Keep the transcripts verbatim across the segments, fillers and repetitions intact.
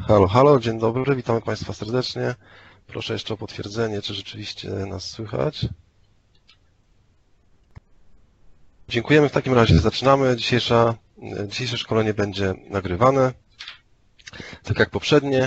Halo, halo, dzień dobry, witamy Państwa serdecznie. Proszę jeszcze o potwierdzenie, czy rzeczywiście nas słychać. Dziękujemy, w takim razie zaczynamy. Dzisiejsza, dzisiejsze szkolenie będzie nagrywane, tak jak poprzednie.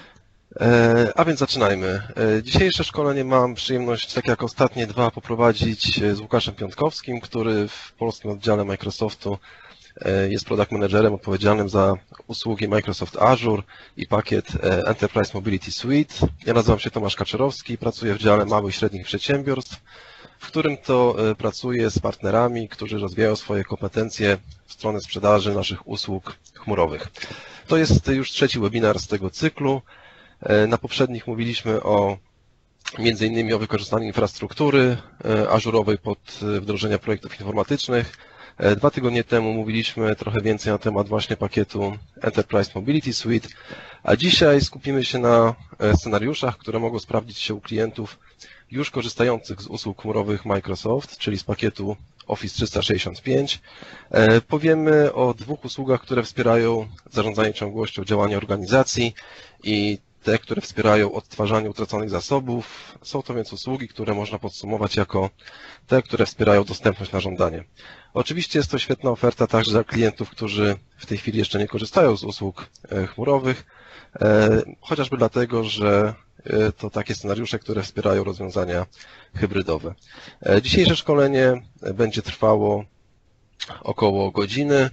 A więc zaczynajmy. Dzisiejsze szkolenie mam przyjemność, tak jak ostatnie dwa, poprowadzić z Łukaszem Piątkowskim, który w polskim oddziale Microsoftu jest product managerem odpowiedzialnym za usługi Microsoft Azure i pakiet Enterprise Mobility Suite. Ja nazywam się Tomasz Kaczorowski, pracuję w dziale małych i średnich przedsiębiorstw, w którym to pracuję z partnerami, którzy rozwijają swoje kompetencje w stronę sprzedaży naszych usług chmurowych. To jest już trzeci webinar z tego cyklu. Na poprzednich mówiliśmy o między innymi o wykorzystaniu infrastruktury ażurowej pod wdrożenia projektów informatycznych. Dwa tygodnie temu mówiliśmy trochę więcej na temat właśnie pakietu Enterprise Mobility Suite, a dzisiaj skupimy się na scenariuszach, które mogą sprawdzić się u klientów już korzystających z usług chmurowych Microsoft, czyli z pakietu Office trzysta sześćdziesiąt pięć. Powiemy o dwóch usługach, które wspierają zarządzanie ciągłością działania organizacji i te, które wspierają odtwarzanie utraconych zasobów. Są to więc usługi, które można podsumować jako te, które wspierają dostępność na żądanie. Oczywiście jest to świetna oferta także dla klientów, którzy w tej chwili jeszcze nie korzystają z usług chmurowych, chociażby dlatego, że to takie scenariusze, które wspierają rozwiązania hybrydowe. Dzisiejsze szkolenie będzie trwało około godziny.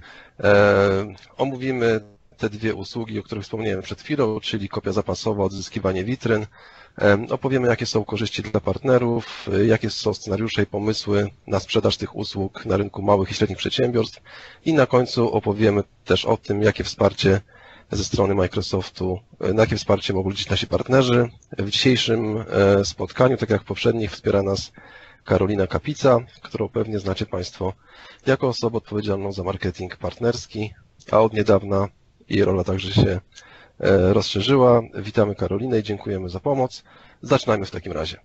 Omówimy te dwie usługi, o których wspomniałem przed chwilą, czyli kopia zapasowa, odzyskiwanie witryn. Opowiemy, jakie są korzyści dla partnerów, jakie są scenariusze i pomysły na sprzedaż tych usług na rynku małych i średnich przedsiębiorstw i na końcu opowiemy też o tym, jakie wsparcie ze strony Microsoftu, na jakie wsparcie mogą liczyć nasi partnerzy. W dzisiejszym spotkaniu, tak jak w poprzednich, wspiera nas Karolina Kapica, którą pewnie znacie Państwo jako osobę odpowiedzialną za marketing partnerski, a od niedawna jej rola także się rozszerzyła. Witamy Karolinę i dziękujemy za pomoc. Zaczynajmy w takim razie.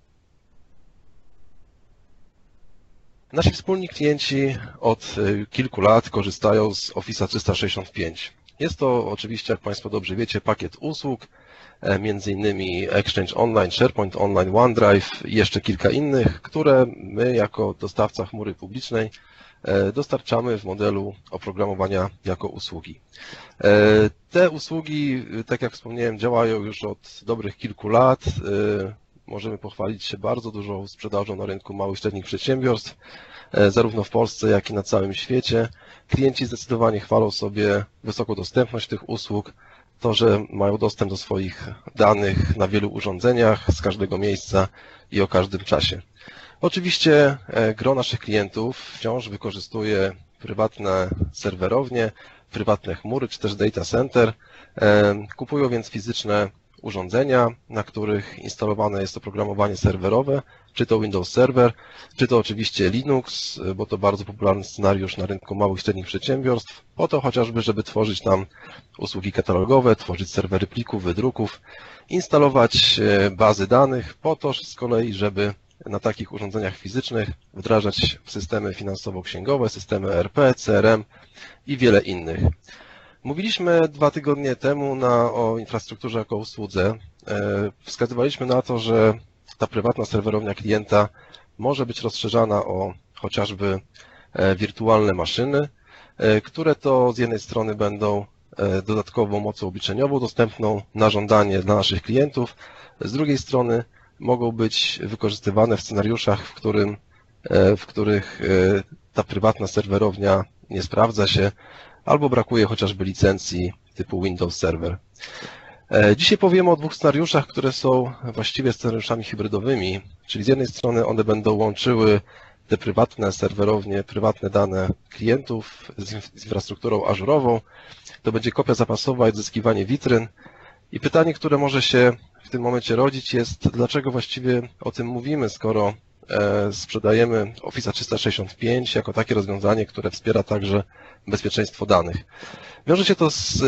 Nasi wspólni klienci od kilku lat korzystają z Office trzysta sześćdziesiąt pięć. Jest to oczywiście, jak Państwo dobrze wiecie, pakiet usług, między innymi Exchange Online, SharePoint Online, OneDrive i jeszcze kilka innych, które my jako dostawca chmury publicznej dostarczamy w modelu oprogramowania jako usługi. Te usługi, tak jak wspomniałem, działają już od dobrych kilku lat. Możemy pochwalić się bardzo dużą sprzedażą na rynku małych i średnich przedsiębiorstw, zarówno w Polsce, jak i na całym świecie. Klienci zdecydowanie chwalą sobie wysoką dostępność tych usług, to, że mają dostęp do swoich danych na wielu urządzeniach, z każdego miejsca i o każdym czasie. Oczywiście gro naszych klientów wciąż wykorzystuje prywatne serwerownie, prywatne chmury czy też data center. Kupują więc fizyczne urządzenia, na których instalowane jest oprogramowanie serwerowe, czy to Windows Server, czy to oczywiście Linux, bo to bardzo popularny scenariusz na rynku małych i średnich przedsiębiorstw, po to chociażby, żeby tworzyć tam usługi katalogowe, tworzyć serwery plików, wydruków, instalować bazy danych, po to z kolei, żeby na takich urządzeniach fizycznych wdrażać systemy finansowo-księgowe, systemy E R P, C R M i wiele innych. Mówiliśmy dwa tygodnie temu na, o infrastrukturze jako usłudze. Wskazywaliśmy na to, że ta prywatna serwerownia klienta może być rozszerzana o chociażby wirtualne maszyny, które to z jednej strony będą dodatkową mocą obliczeniową dostępną na żądanie dla naszych klientów, z drugiej strony mogą być wykorzystywane w scenariuszach, w, którym, w których ta prywatna serwerownia nie sprawdza się albo brakuje chociażby licencji typu Windows Server. Dzisiaj powiemy o dwóch scenariuszach, które są właściwie scenariuszami hybrydowymi, czyli z jednej strony one będą łączyły te prywatne serwerownie, prywatne dane klientów z infrastrukturą ażurową. To będzie kopia zapasowa i odzyskiwanie witryn. I pytanie, które może się w tym momencie rodzić, jest, dlaczego właściwie o tym mówimy, skoro sprzedajemy Office trzysta sześćdziesiąt pięć jako takie rozwiązanie, które wspiera także bezpieczeństwo danych. Wiąże się to z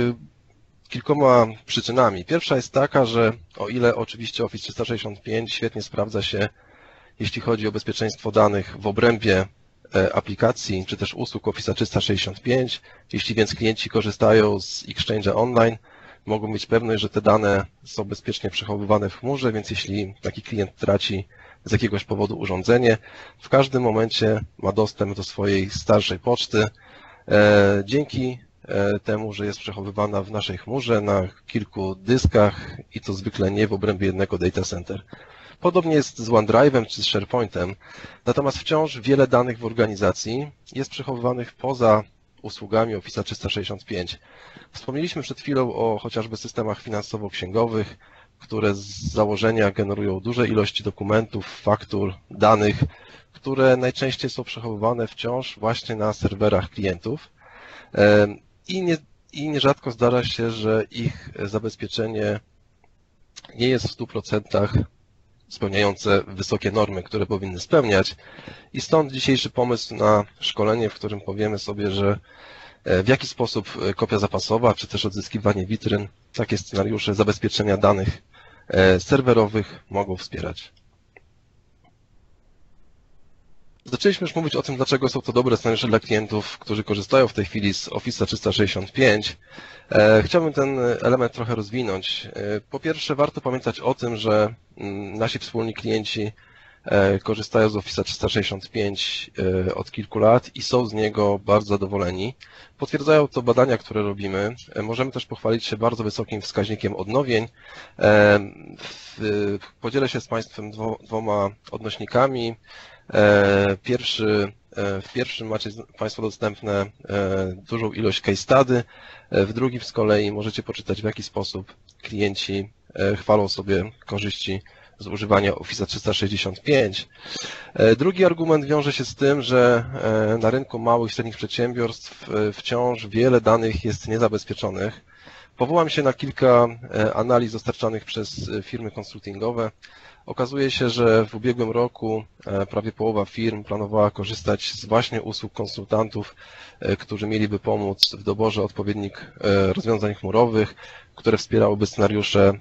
kilkoma przyczynami. Pierwsza jest taka, że o ile oczywiście Office trzysta sześćdziesiąt pięć świetnie sprawdza się, jeśli chodzi o bezpieczeństwo danych w obrębie aplikacji, czy też usług Office trzysta sześćdziesiąt pięć, jeśli więc klienci korzystają z Exchange Online, mogą mieć pewność, że te dane są bezpiecznie przechowywane w chmurze, więc jeśli taki klient traci z jakiegoś powodu urządzenie, w każdym momencie ma dostęp do swojej starszej poczty. Dzięki temu, że jest przechowywana w naszej chmurze na kilku dyskach i to zwykle nie w obrębie jednego data center. Podobnie jest z OneDrive'em czy z SharePointem, natomiast wciąż wiele danych w organizacji jest przechowywanych poza usługami Office trzysta sześćdziesiąt pięć. Wspomnieliśmy przed chwilą o chociażby systemach finansowo-księgowych, które z założenia generują duże ilości dokumentów, faktur, danych, które najczęściej są przechowywane wciąż właśnie na serwerach klientów i, nie, i nierzadko zdarza się, że ich zabezpieczenie nie jest w stu procentach spełniające wysokie normy, które powinny spełniać. I stąd dzisiejszy pomysł na szkolenie, w którym powiemy sobie, że w jaki sposób kopia zapasowa, czy też odzyskiwanie witryn, takie scenariusze zabezpieczenia danych serwerowych mogą wspierać. Zaczęliśmy już mówić o tym, dlaczego są to dobre scenariusze dla klientów, którzy korzystają w tej chwili z Office trzysta sześćdziesiąt pięć. Chciałbym ten element trochę rozwinąć. Po pierwsze, warto pamiętać o tym, że nasi wspólni klienci korzystają z Office trzysta sześćdziesiąt pięć od kilku lat i są z niego bardzo zadowoleni. Potwierdzają to badania, które robimy. Możemy też pochwalić się bardzo wysokim wskaźnikiem odnowień. Podzielę się z Państwem dwoma odnośnikami. Pierwszy, w pierwszym macie Państwo dostępne dużą ilość case study, w drugim z kolei możecie poczytać, w jaki sposób klienci chwalą sobie korzyści z używania Office trzysta sześćdziesiąt pięć. Drugi argument wiąże się z tym, że na rynku małych i średnich przedsiębiorstw wciąż wiele danych jest niezabezpieczonych. Powołam się na kilka analiz dostarczanych przez firmy konsultingowe. Okazuje się, że w ubiegłym roku prawie połowa firm planowała korzystać z właśnie usług konsultantów, którzy mieliby pomóc w doborze odpowiednich rozwiązań chmurowych, które wspierałyby scenariusze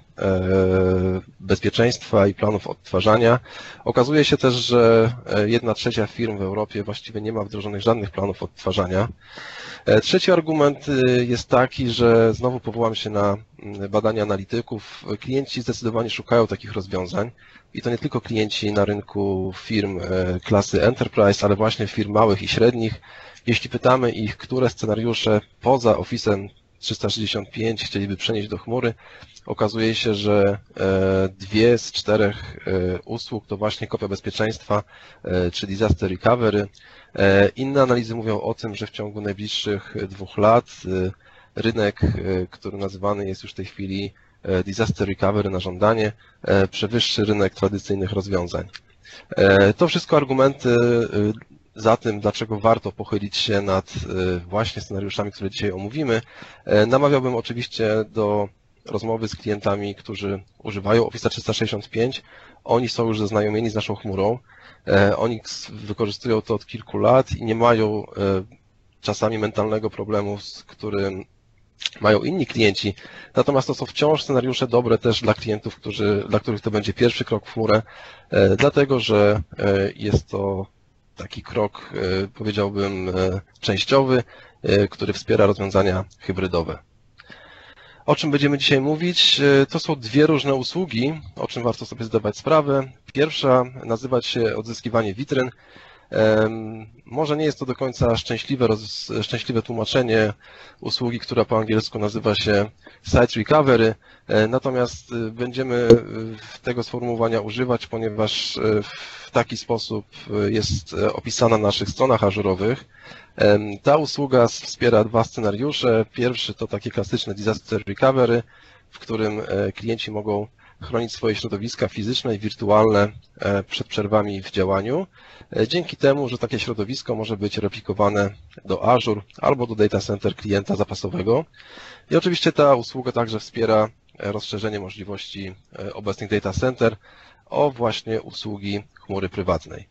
bezpieczeństwa i planów odtwarzania. Okazuje się też, że jedna trzecia firm w Europie właściwie nie ma wdrożonych żadnych planów odtwarzania. Trzeci argument jest taki, że znowu powołam się na badania analityków. Klienci zdecydowanie szukają takich rozwiązań i to nie tylko klienci na rynku firm klasy Enterprise, ale właśnie firm małych i średnich. Jeśli pytamy ich, które scenariusze poza Office'em trzysta sześćdziesiąt pięć chcieliby przenieść do chmury, okazuje się, że dwie z czterech usług to właśnie kopia bezpieczeństwa czy disaster recovery. Inne analizy mówią o tym, że w ciągu najbliższych dwóch lat rynek, który nazywany jest już w tej chwili disaster recovery na żądanie, przewyższy rynek tradycyjnych rozwiązań. To wszystko argumenty za tym, dlaczego warto pochylić się nad właśnie scenariuszami, które dzisiaj omówimy. Namawiałbym oczywiście do rozmowy z klientami, którzy używają Office trzysta sześćdziesiąt pięć. Oni są już zaznajomieni z naszą chmurą. Oni wykorzystują to od kilku lat i nie mają czasami mentalnego problemu, z którym mają inni klienci. Natomiast to są wciąż scenariusze dobre też dla klientów, którzy, dla których to będzie pierwszy krok w chmurę, dlatego że jest to taki krok, powiedziałbym, częściowy, który wspiera rozwiązania hybrydowe. O czym będziemy dzisiaj mówić? To są dwie różne usługi, o czym warto sobie zdawać sprawę. Pierwsza nazywa się odzyskiwanie witryn. Może nie jest to do końca szczęśliwe, roz, szczęśliwe tłumaczenie usługi, która po angielsku nazywa się Site Recovery, natomiast będziemy tego sformułowania używać, ponieważ w taki sposób jest opisana na naszych stronach ażurowych. Ta usługa wspiera dwa scenariusze. Pierwszy to takie klasyczne Disaster Recovery, w którym klienci mogą chronić swoje środowiska fizyczne i wirtualne przed przerwami w działaniu, dzięki temu, że takie środowisko może być replikowane do Azure albo do data center klienta zapasowego. I oczywiście ta usługa także wspiera rozszerzenie możliwości obecnych data center o właśnie usługi chmury prywatnej.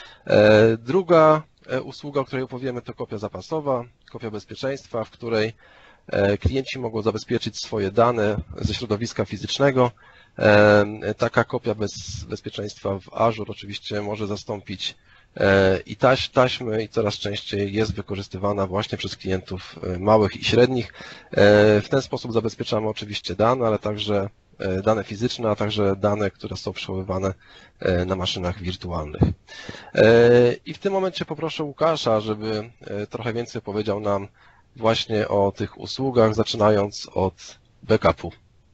Druga usługa, o której opowiemy, to kopia zapasowa, kopia bezpieczeństwa, w której klienci mogą zabezpieczyć swoje dane ze środowiska fizycznego. Taka kopia bez bezpieczeństwa w Azure oczywiście może zastąpić i taś, taśmy i coraz częściej jest wykorzystywana właśnie przez klientów małych i średnich. W ten sposób zabezpieczamy oczywiście dane, ale także dane fizyczne, a także dane, które są przechowywane na maszynach wirtualnych. I w tym momencie poproszę Łukasza, żeby trochę więcej powiedział nam właśnie o tych usługach, zaczynając od backupu.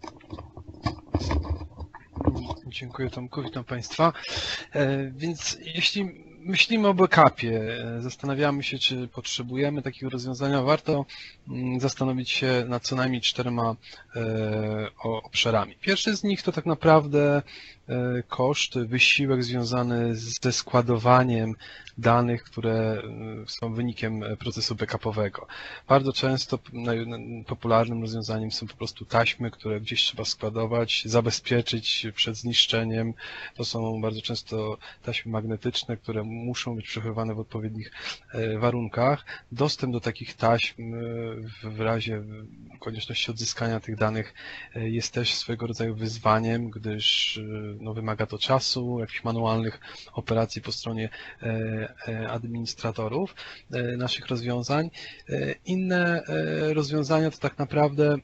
Dziękuję Tomku, witam Państwa. Więc jeśli myślimy o backupie, zastanawiamy się, czy potrzebujemy takiego rozwiązania, warto zastanowić się nad co najmniej czterema obszarami. Pierwszy z nich to tak naprawdę koszt, wysiłek związany ze składowaniem danych, które są wynikiem procesu backupowego. Bardzo często popularnym rozwiązaniem są po prostu taśmy, które gdzieś trzeba składować, zabezpieczyć przed zniszczeniem. To są bardzo często taśmy magnetyczne, które muszą być przechowywane w odpowiednich warunkach. Dostęp do takich taśm w razie konieczności odzyskania tych danych jest też swego rodzaju wyzwaniem, gdyż no, wymaga to czasu, jakichś manualnych operacji po stronie administratorów naszych rozwiązań. Inne rozwiązania to tak naprawdę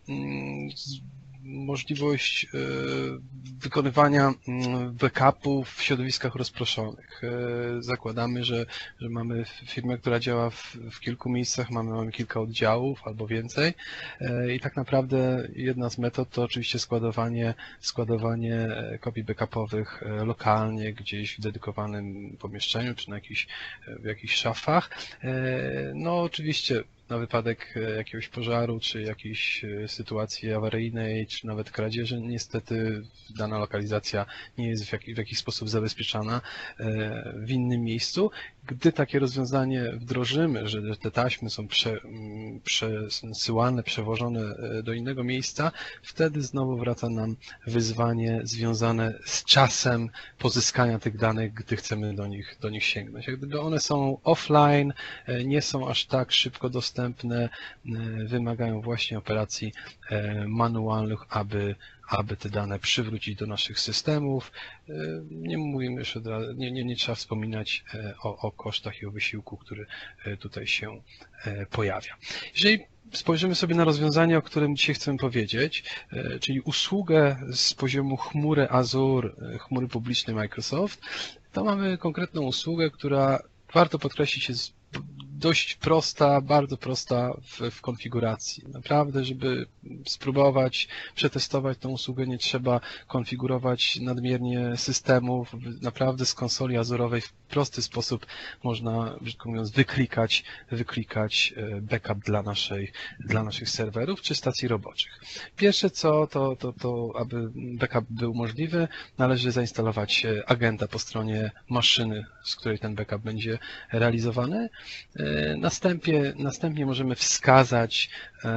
możliwość wykonywania backupów w środowiskach rozproszonych. Zakładamy, że, że mamy firmę, która działa w, w kilku miejscach, mamy, mamy kilka oddziałów albo więcej i tak naprawdę jedna z metod to oczywiście składowanie, składowanie kopii backupowych lokalnie, gdzieś w dedykowanym pomieszczeniu czy na jakichś, w jakichś szafach. No oczywiście na wypadek jakiegoś pożaru, czy jakiejś sytuacji awaryjnej, czy nawet kradzieży, niestety dana lokalizacja nie jest w, jak, w jakiś sposób zabezpieczana w innym miejscu. Gdy takie rozwiązanie wdrożymy, że te taśmy są prze, przesyłane, przewożone do innego miejsca, wtedy znowu wraca nam wyzwanie związane z czasem pozyskania tych danych, gdy chcemy do nich, do nich sięgnąć. Jak gdyby one są offline, nie są aż tak szybko dostępne, wymagają właśnie operacji manualnych, aby aby te dane przywrócić do naszych systemów. Nie mówimy już od razu, nie, nie, nie trzeba wspominać o, o kosztach i o wysiłku, który tutaj się pojawia. Jeżeli spojrzymy sobie na rozwiązanie, o którym dzisiaj chcemy powiedzieć, czyli usługę z poziomu chmury Azure, chmury publicznej Microsoft, to mamy konkretną usługę, która warto podkreślić jest dość prosta, bardzo prosta w, w konfiguracji. Naprawdę, żeby spróbować przetestować tę usługę, nie trzeba konfigurować nadmiernie systemów. Naprawdę z konsoli azurowej w prosty sposób można, brzydko mówiąc, wyklikać, wyklikać backup dla, naszej, dla naszych serwerów czy stacji roboczych. Pierwsze co, to, to, to aby backup był możliwy, należy zainstalować agenta po stronie maszyny, z której ten backup będzie realizowany. Następnie, następnie możemy wskazać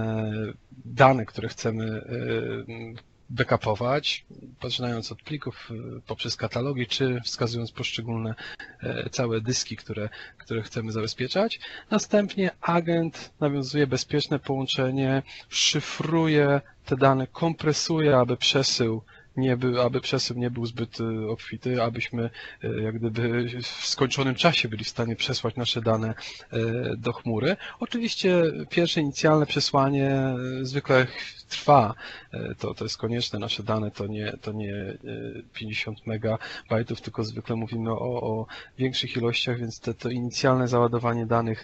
dane, które chcemy backupować, poczynając od plików poprzez katalogi, czy wskazując poszczególne całe dyski, które, które chcemy zabezpieczać. Następnie agent nawiązuje bezpieczne połączenie, szyfruje te dane, kompresuje, aby przesył nie był, aby przesył nie był zbyt obfity, abyśmy jak gdyby w skończonym czasie byli w stanie przesłać nasze dane do chmury. Oczywiście pierwsze inicjalne przesłanie zwykle trwa, to, to jest konieczne, nasze dane to nie, to nie pięćdziesiąt megabajtów, tylko zwykle mówimy o, o większych ilościach, więc te, to inicjalne załadowanie danych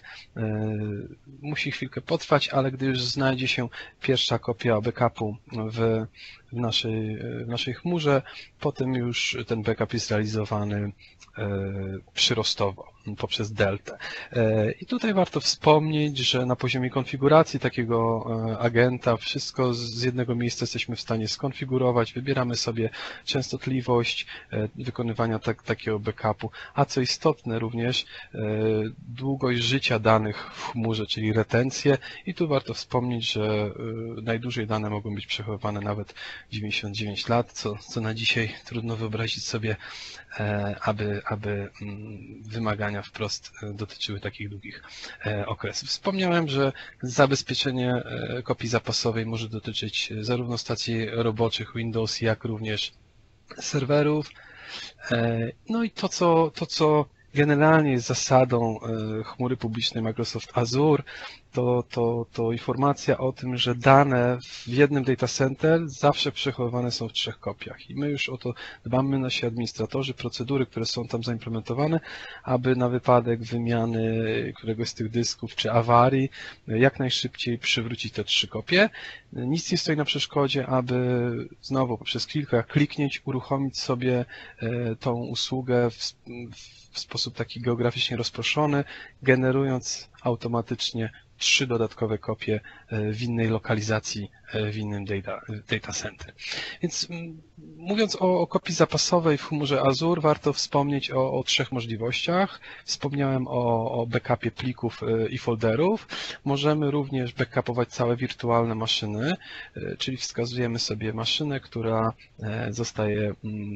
musi chwilkę potrwać, ale gdy już znajdzie się pierwsza kopia backupu w w naszej, w naszej chmurze, potem już ten backup jest realizowany przyrostowo poprzez deltę. I tutaj warto wspomnieć, że na poziomie konfiguracji takiego agenta wszystko z jednego miejsca jesteśmy w stanie skonfigurować, wybieramy sobie częstotliwość wykonywania tak, takiego backupu, a co istotne również długość życia danych w chmurze, czyli retencję i tu warto wspomnieć, że najdłużej dane mogą być przechowywane nawet dziewięćdziesiąt dziewięć lat, co, co na dzisiaj trudno wyobrazić sobie, aby, aby wymagania wprost dotyczyły takich długich okresów. Wspomniałem, że zabezpieczenie kopii zapasowej może dotyczyć zarówno stacji roboczych Windows, jak również serwerów. No i to, co, to, co generalnie jest zasadą chmury publicznej Microsoft Azure, to, to, to informacja o tym, że dane w jednym data center zawsze przechowywane są w trzech kopiach. I my już o to dbamy, nasi administratorzy, procedury, które są tam zaimplementowane, aby na wypadek wymiany któregoś z tych dysków czy awarii jak najszybciej przywrócić te trzy kopie. Nic nie stoi na przeszkodzie, aby znowu poprzez kilka kliknięć uruchomić sobie tą usługę w, w sposób taki geograficznie rozproszony, generując automatycznie trzy dodatkowe kopie w innej lokalizacji, w innym data, data center. Więc mówiąc o, o kopii zapasowej w chmurze Azure, warto wspomnieć o, o trzech możliwościach. Wspomniałem o, o backupie plików i folderów. Możemy również backupować całe wirtualne maszyny, czyli wskazujemy sobie maszynę, która zostaje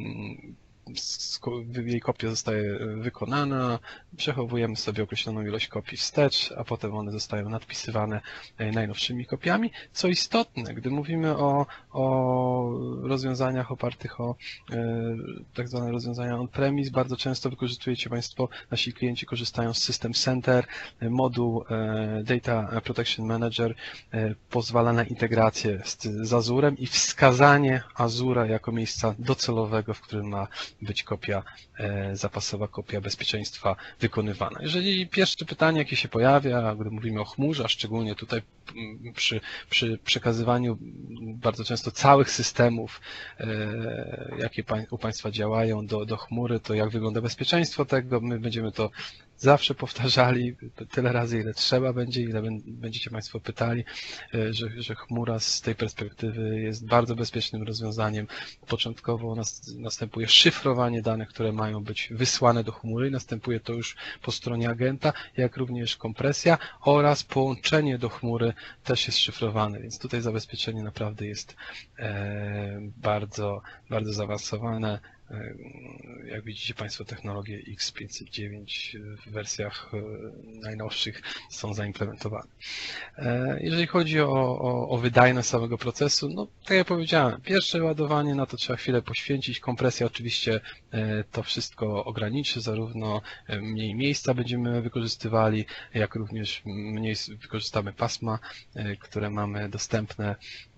jej kopia zostaje wykonana, przechowujemy sobie określoną ilość kopii wstecz, a potem one zostają nadpisywane najnowszymi kopiami. Co istotne, gdy mówimy o, o rozwiązaniach opartych o tak zwane rozwiązania on-premise, bardzo często wykorzystujecie Państwo, nasi klienci korzystają z System Center, moduł Data Protection Manager pozwala na integrację z, z Azurem i wskazanie Azura jako miejsca docelowego, w którym ma być kopia zapasowa, kopia bezpieczeństwa wykonywana. Jeżeli pierwsze pytanie, jakie się pojawia, gdy mówimy o chmurze, a szczególnie tutaj przy, przy przekazywaniu bardzo często całych systemów, jakie u Państwa działają do, do chmury, to jak wygląda bezpieczeństwo tego, my będziemy to zawsze powtarzali tyle razy, ile trzeba będzie, ile będziecie Państwo pytali, że, że chmura z tej perspektywy jest bardzo bezpiecznym rozwiązaniem. Początkowo następuje szyfrowanie danych, które mają być wysłane do chmury, następuje to już po stronie agenta, jak również kompresja oraz połączenie do chmury też jest szyfrowane, więc tutaj zabezpieczenie naprawdę jest bardzo, bardzo zaawansowane. Jak widzicie Państwo, technologie X pięćset dziewięć w wersjach najnowszych są zaimplementowane. Jeżeli chodzi o, o, o wydajność samego procesu, no tak jak powiedziałem, pierwsze ładowanie, na to trzeba chwilę poświęcić, kompresja oczywiście to wszystko ograniczy, zarówno mniej miejsca będziemy wykorzystywali, jak również mniej wykorzystamy pasma, które mamy dostępne.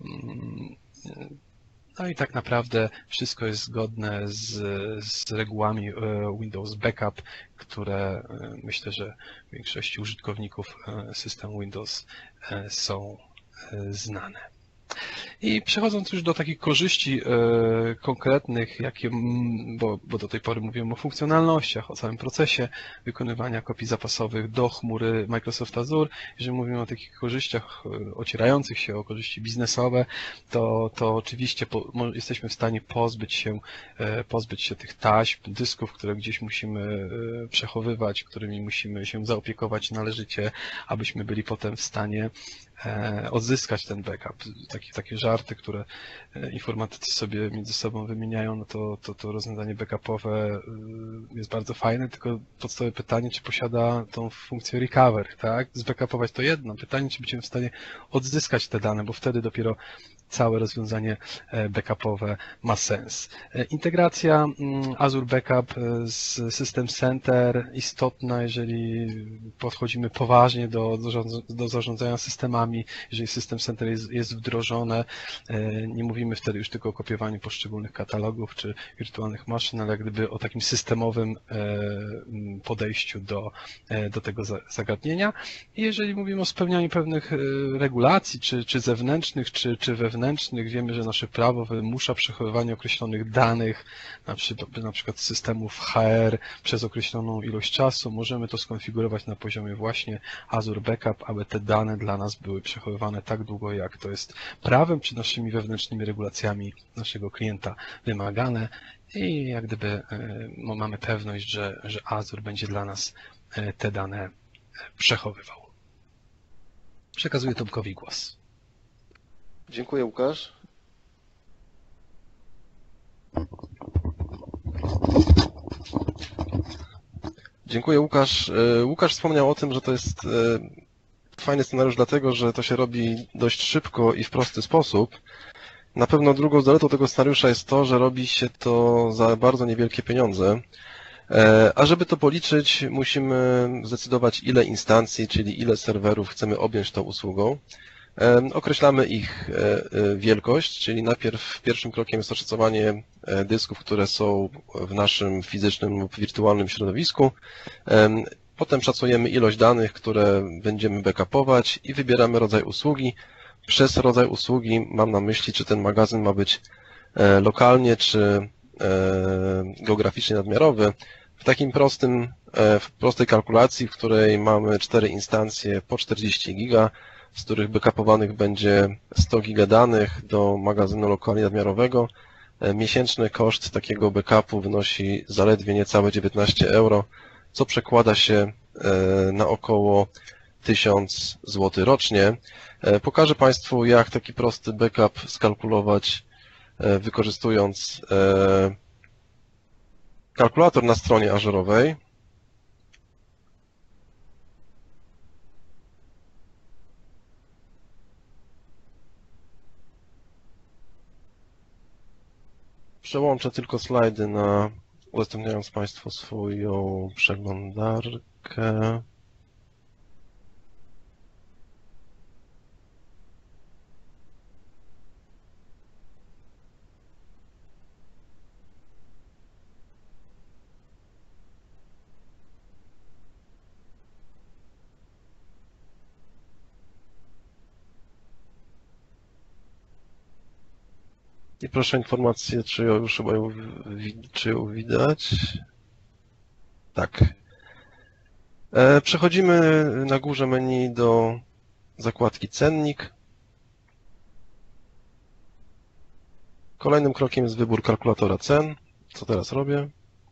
No i tak naprawdę wszystko jest zgodne z, z regułami Windows Backup, które myślę, że większości użytkowników systemu Windows są znane. I przechodząc już do takich korzyści e, konkretnych, jakie, bo, bo do tej pory mówiłem o funkcjonalnościach, o całym procesie wykonywania kopii zapasowych do chmury Microsoft Azure. Jeżeli mówimy o takich korzyściach e, ocierających się o korzyści biznesowe, to, to oczywiście po, jesteśmy w stanie pozbyć się, e, pozbyć się tych taśm, dysków, które gdzieś musimy e, przechowywać, którymi musimy się zaopiekować należycie, abyśmy byli potem w stanie odzyskać ten backup. Takie, takie żarty, które informatycy sobie między sobą wymieniają, no to, to, to rozwiązanie backupowe jest bardzo fajne, tylko podstawowe pytanie, czy posiada tą funkcję recovery, tak? Zbackupować to jedno, pytanie, czy będziemy w stanie odzyskać te dane, bo wtedy dopiero całe rozwiązanie backupowe ma sens. Integracja Azure Backup z System Center istotna, jeżeli podchodzimy poważnie do, do zarządzania systemami, jeżeli System Center jest, jest wdrożone, nie mówimy wtedy już tylko o kopiowaniu poszczególnych katalogów czy wirtualnych maszyn, ale jak gdyby o takim systemowym podejściu do, do tego zagadnienia. I jeżeli mówimy o spełnianiu pewnych regulacji, czy, czy zewnętrznych, czy, czy wewnętrznych, wiemy, że nasze prawo wymusza przechowywanie określonych danych, na przykład, na przykład systemów H R przez określoną ilość czasu. Możemy to skonfigurować na poziomie właśnie Azure Backup, aby te dane dla nas były przechowywane tak długo, jak to jest prawem czy naszymi wewnętrznymi regulacjami naszego klienta wymagane. I jak gdyby no, mamy pewność, że, że Azure będzie dla nas te dane przechowywał. Przekazuję Tomkowi głos. Dziękuję, Łukasz. Dziękuję, Łukasz. Łukasz wspomniał o tym, że to jest fajny scenariusz dlatego, że to się robi dość szybko i w prosty sposób. Na pewno drugą zaletą tego scenariusza jest to, że robi się to za bardzo niewielkie pieniądze. A żeby to policzyć, musimy zdecydować, ile instancji, czyli ile serwerów chcemy objąć tą usługą. Określamy ich wielkość, czyli najpierw pierwszym krokiem jest oszacowanie dysków, które są w naszym fizycznym lub wirtualnym środowisku. Potem szacujemy ilość danych, które będziemy backupować i wybieramy rodzaj usługi. Przez rodzaj usługi mam na myśli, czy ten magazyn ma być lokalnie, czy geograficznie nadmiarowy. W takim prostym, w prostej kalkulacji, w której mamy cztery instancje po czterdzieści giga, z których backupowanych będzie sto giga danych do magazynu lokalnie nadmiarowego, miesięczny koszt takiego backupu wynosi zaledwie niecałe dziewiętnaście euro, co przekłada się na około tysiąc złotych rocznie. Pokażę Państwu, jak taki prosty backup skalkulować, wykorzystując kalkulator na stronie Azure'owej. Przełączę tylko slajdy na, udostępniając Państwu swoją przeglądarkę. I proszę informację, czy ją już chyba ją, czy ją widać. Tak. Przechodzimy na górze menu do zakładki Cennik. Kolejnym krokiem jest wybór kalkulatora cen. Co teraz robię?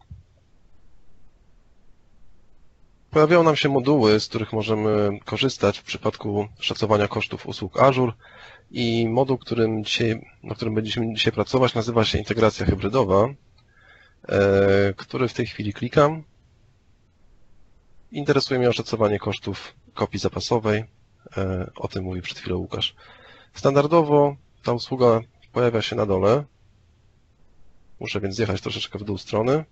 Pojawiają nam się moduły, z których możemy korzystać w przypadku szacowania kosztów usług Azure. I moduł, którym dzisiaj, na którym będziemy dzisiaj pracować, nazywa się integracja hybrydowa, który w tej chwili klikam. Interesuje mnie oszacowanie kosztów kopii zapasowej. O tym mówił przed chwilą Łukasz. Standardowo ta usługa pojawia się na dole. Muszę więc zjechać troszeczkę w dół strony.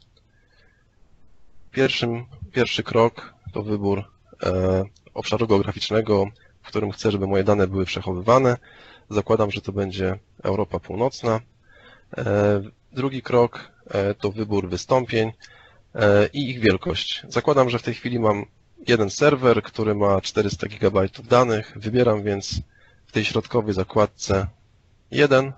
Pierwszym, pierwszy krok to wybór obszaru geograficznego, w którym chcę, żeby moje dane były przechowywane. Zakładam, że to będzie Europa Północna. Drugi krok to wybór wystąpień i ich wielkość. Zakładam, że w tej chwili mam jeden serwer, który ma czterysta gigabajtów danych. Wybieram więc w tej środkowej zakładce jeden.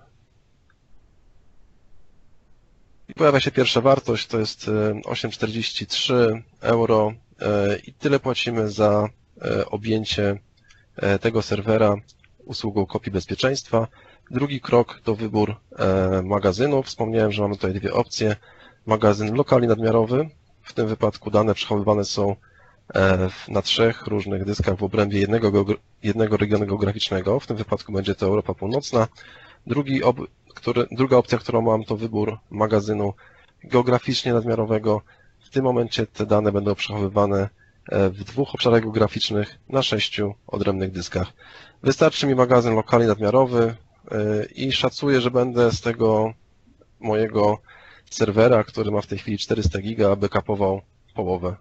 I pojawia się pierwsza wartość, to jest osiem czterdzieści trzy euro i tyle płacimy za objęcie tego serwera usługą kopii bezpieczeństwa. Drugi krok to wybór magazynu. Wspomniałem, że mamy tutaj dwie opcje. Magazyn lokalnie nadmiarowy. W tym wypadku dane przechowywane są na trzech różnych dyskach w obrębie jednego, jednego regionu geograficznego. W tym wypadku będzie to Europa Północna. Drugi, ob, który, druga opcja, którą mam, to wybór magazynu geograficznie nadmiarowego. W tym momencie te dane będą przechowywane w dwóch obszarach geograficznych na sześciu odrębnych dyskach. Wystarczy mi magazyn lokalnie nadmiarowy i szacuję, że będę z tego mojego serwera, który ma w tej chwili czterysta giga, backupował połowę.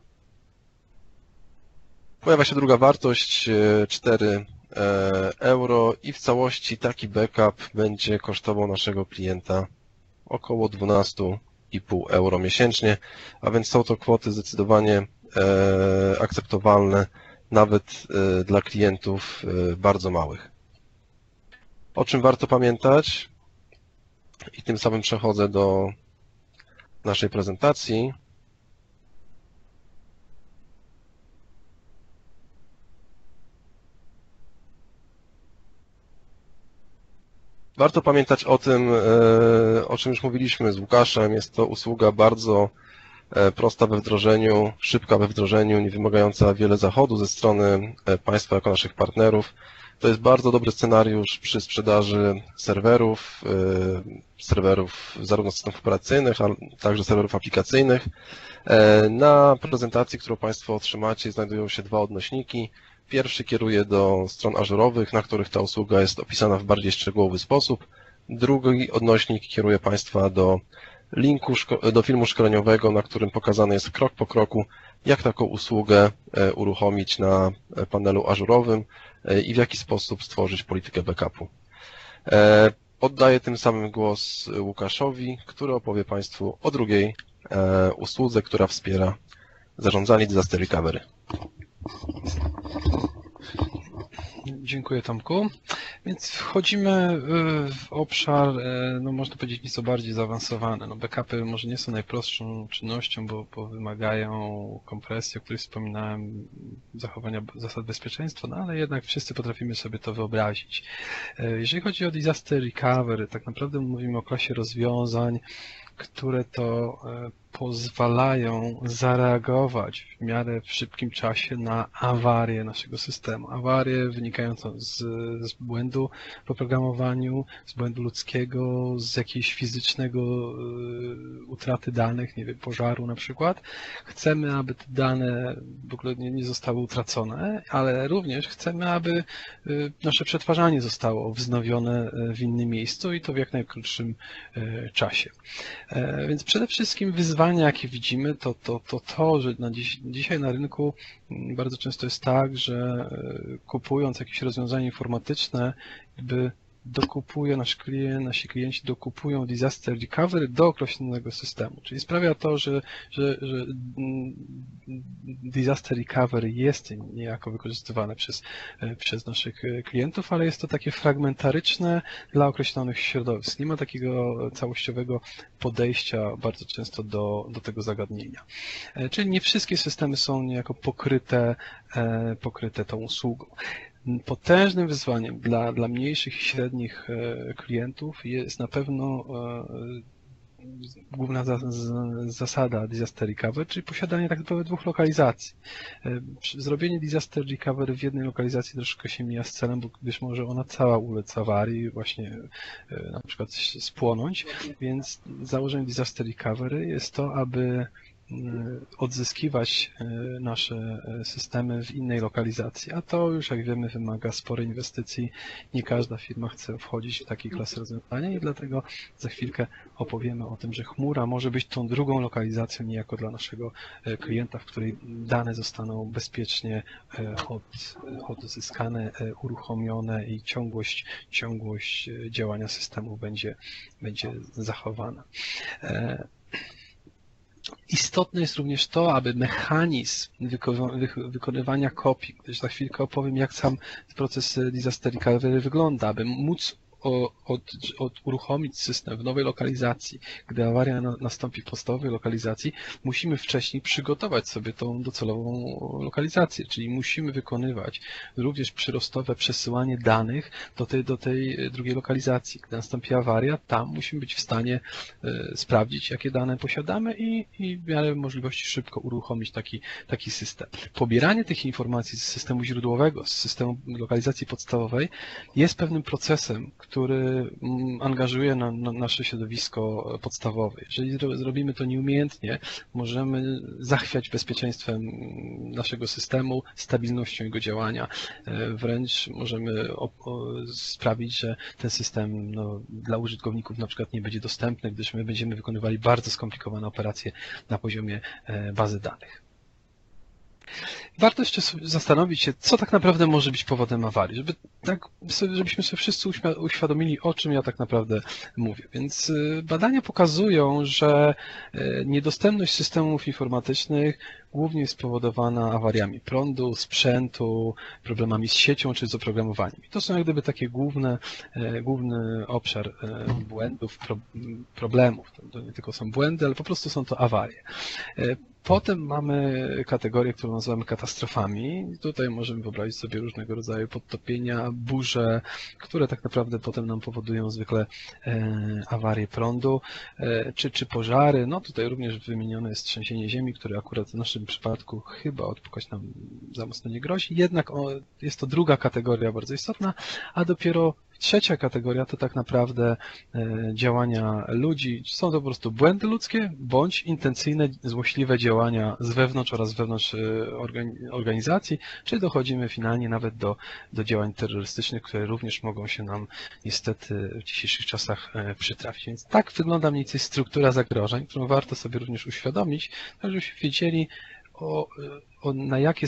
Pojawia się druga wartość, cztery euro i w całości taki backup będzie kosztował naszego klienta około dwanaście i pół euro miesięcznie, a więc są to kwoty zdecydowanie akceptowalne nawet dla klientów bardzo małych. O czym warto pamiętać? I tym samym przechodzę do naszej prezentacji. Warto pamiętać o tym, o czym już mówiliśmy z Łukaszem. Jest to usługa bardzo prosta we wdrożeniu, szybka we wdrożeniu, nie wymagająca wiele zachodu ze strony Państwa jako naszych partnerów. To jest bardzo dobry scenariusz przy sprzedaży serwerów, serwerów zarówno systemów operacyjnych, ale także serwerów aplikacyjnych. Na prezentacji, którą Państwo otrzymacie, znajdują się dwa odnośniki. Pierwszy kieruje do stron ażurowych, na których ta usługa jest opisana w bardziej szczegółowy sposób. Drugi odnośnik kieruje Państwa do linku do filmu szkoleniowego, na którym pokazane jest krok po kroku, jak taką usługę uruchomić na panelu ażurowym i w jaki sposób stworzyć politykę backupu. Oddaję tym samym głos Łukaszowi, który opowie Państwu o drugiej usłudze, która wspiera zarządzanie disaster recovery. Dziękuję, Tomku. Więc wchodzimy w obszar, no można powiedzieć, nieco bardziej zaawansowany. No backupy może nie są najprostszą czynnością, bo, bo wymagają kompresji, o której wspominałem, zachowania zasad bezpieczeństwa, no ale jednak wszyscy potrafimy sobie to wyobrazić. Jeżeli chodzi o disaster recovery, tak naprawdę mówimy o klasie rozwiązań, które to pozwalają zareagować w miarę w szybkim czasie na awarię naszego systemu. Awarię wynikającą z, z błędu w oprogramowaniu, z błędu ludzkiego, z jakiegoś fizycznego y, utraty danych, nie wiem, pożaru na przykład. Chcemy, aby te dane w ogóle nie, nie zostały utracone, ale również chcemy, aby y, nasze przetwarzanie zostało wznowione w innym miejscu i to w jak najkrótszym y, czasie. Y, więc przede wszystkim wyzwanie, jakie widzimy, to to, to, to że na dziś, dzisiaj na rynku bardzo często jest tak, że kupując jakieś rozwiązanie informatyczne, jakby dokupuje nasz klient, nasi klienci dokupują disaster recovery do określonego systemu. Czyli sprawia to, że, że, że disaster recovery jest niejako wykorzystywane przez, przez naszych klientów, ale jest to takie fragmentaryczne dla określonych środowisk. Nie ma takiego całościowego podejścia bardzo często do, do tego zagadnienia. Czyli nie wszystkie systemy są niejako pokryte, pokryte tą usługą. Potężnym wyzwaniem dla, dla mniejszych i średnich klientów jest na pewno główna zasada disaster recovery, czyli posiadanie tak naprawdę dwóch lokalizacji. Zrobienie disaster recovery w jednej lokalizacji troszkę się mija z celem, bo gdyż może ona cała ulec awarii, właśnie na przykład spłonąć, więc założeniem disaster recovery jest to, aby odzyskiwać nasze systemy w innej lokalizacji, a to już, jak wiemy, wymaga sporej inwestycji. Nie każda firma chce wchodzić w takiej klasy rozwiązania i dlatego za chwilkę opowiemy o tym, że chmura może być tą drugą lokalizacją niejako dla naszego klienta, w której dane zostaną bezpiecznie od, odzyskane, uruchomione i ciągłość, ciągłość działania systemu będzie, będzie zachowana. Istotne jest również to, aby mechanizm wykonywania kopii, gdyż za chwilkę opowiem, jak sam proces disaster recovery wygląda, aby móc Od, od uruchomić system w nowej lokalizacji, gdy awaria na, nastąpi w podstawowej lokalizacji, musimy wcześniej przygotować sobie tą docelową lokalizację, czyli musimy wykonywać również przyrostowe przesyłanie danych do tej, do tej drugiej lokalizacji. Gdy nastąpi awaria, tam musimy być w stanie e, sprawdzić, jakie dane posiadamy i, i w miarę możliwości szybko uruchomić taki, taki system. Pobieranie tych informacji z systemu źródłowego, z systemu lokalizacji podstawowej jest pewnym procesem, który angażuje na, na nasze środowisko podstawowe. Jeżeli zrobimy to nieumiejętnie, możemy zachwiać bezpieczeństwem naszego systemu, stabilnością jego działania. Wręcz możemy o, o, sprawić, że ten system no, dla użytkowników na przykład nie będzie dostępny, gdyż my będziemy wykonywali bardzo skomplikowane operacje na poziomie bazy danych. Warto jeszcze zastanowić się, co tak naprawdę może być powodem awarii, żeby tak, żebyśmy sobie wszyscy uświadomili, o czym ja tak naprawdę mówię. Więc badania pokazują, że niedostępność systemów informatycznych głównie jest spowodowana awariami prądu, sprzętu, problemami z siecią czy z oprogramowaniem. I to są jak gdyby takie główne, główny obszar błędów, problemów. To nie tylko są błędy, ale po prostu są to awarie. Potem mamy kategorię, którą nazywamy katastrofami. Tutaj możemy wyobrazić sobie różnego rodzaju podtopienia, burze, które tak naprawdę potem nam powodują zwykle awarie prądu, czy, czy pożary. No tutaj również wymienione jest trzęsienie ziemi, które akurat w naszym przypadku chyba odpukać nam za mocno nie grozi. Jednak jest to druga kategoria bardzo istotna, a dopiero Trzecia kategoria to tak naprawdę działania ludzi. Są to po prostu błędy ludzkie bądź intencyjne, złośliwe działania z wewnątrz oraz wewnątrz organizacji, czy dochodzimy finalnie nawet do, do działań terrorystycznych, które również mogą się nam niestety w dzisiejszych czasach przytrafić. Więc tak wygląda mniej więcej struktura zagrożeń, którą warto sobie również uświadomić, tak żebyśmy wiedzieli, O, o, na jakie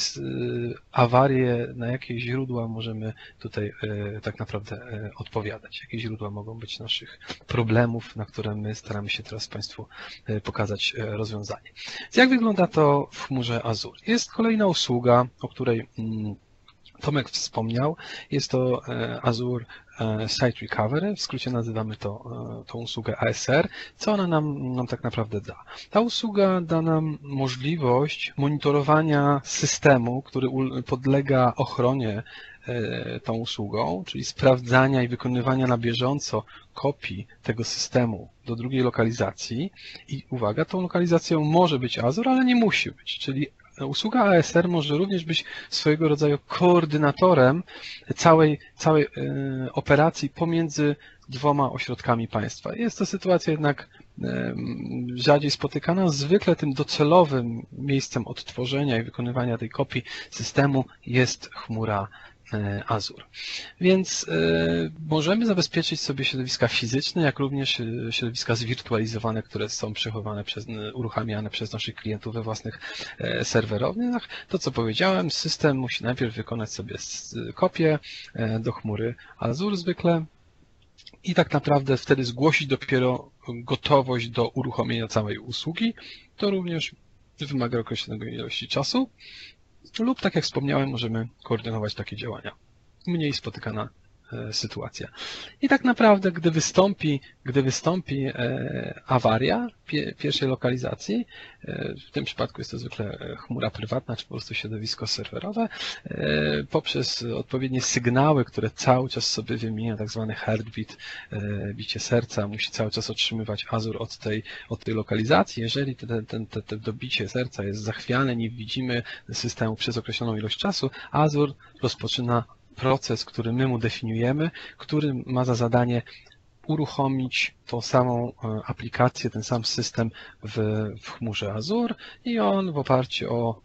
awarie, na jakie źródła możemy tutaj e, tak naprawdę e, odpowiadać, jakie źródła mogą być naszych problemów, na które my staramy się teraz Państwu e, pokazać e, rozwiązanie. Więc jak wygląda to w chmurze Azure? Jest kolejna usługa, o której mm, Tomek wspomniał, jest to e, Azure Site Recovery, w skrócie nazywamy to tą usługę A S R. Co ona nam, nam tak naprawdę da? Ta usługa da nam możliwość monitorowania systemu, który podlega ochronie tą usługą, czyli sprawdzania i wykonywania na bieżąco kopii tego systemu do drugiej lokalizacji. I uwaga, tą lokalizacją może być Azure, ale nie musi być, czyli usługa A S R może również być swojego rodzaju koordynatorem całej, całej operacji pomiędzy dwoma ośrodkami państwa. Jest to sytuacja jednak rzadziej spotykana. Zwykle tym docelowym miejscem odtworzenia i wykonywania tej kopii systemu jest chmura Azure. Więc możemy zabezpieczyć sobie środowiska fizyczne, jak również środowiska zwirtualizowane, które są przechowane, przez, uruchamiane przez naszych klientów we własnych serwerowniach. To, co powiedziałem, system musi najpierw wykonać sobie kopię do chmury Azure zwykle i tak naprawdę wtedy zgłosić dopiero gotowość do uruchomienia całej usługi. To również wymaga określonej ilości czasu. Lub, tak jak wspomniałem, możemy koordynować takie działania. Mniej spotykana sytuacja. I tak naprawdę, gdy wystąpi, gdy wystąpi awaria pierwszej lokalizacji, w tym przypadku jest to zwykle chmura prywatna, czy po prostu środowisko serwerowe, poprzez odpowiednie sygnały, które cały czas sobie wymienia, tak zwany heartbeat, bicie serca, musi cały czas otrzymywać Azure od tej, od tej lokalizacji. Jeżeli to dobicie serca jest zachwiane, nie widzimy systemu przez określoną ilość czasu, Azure rozpoczyna proces, który my mu definiujemy, który ma za zadanie uruchomić tą samą aplikację, ten sam system w, w chmurze Azure i on w oparciu o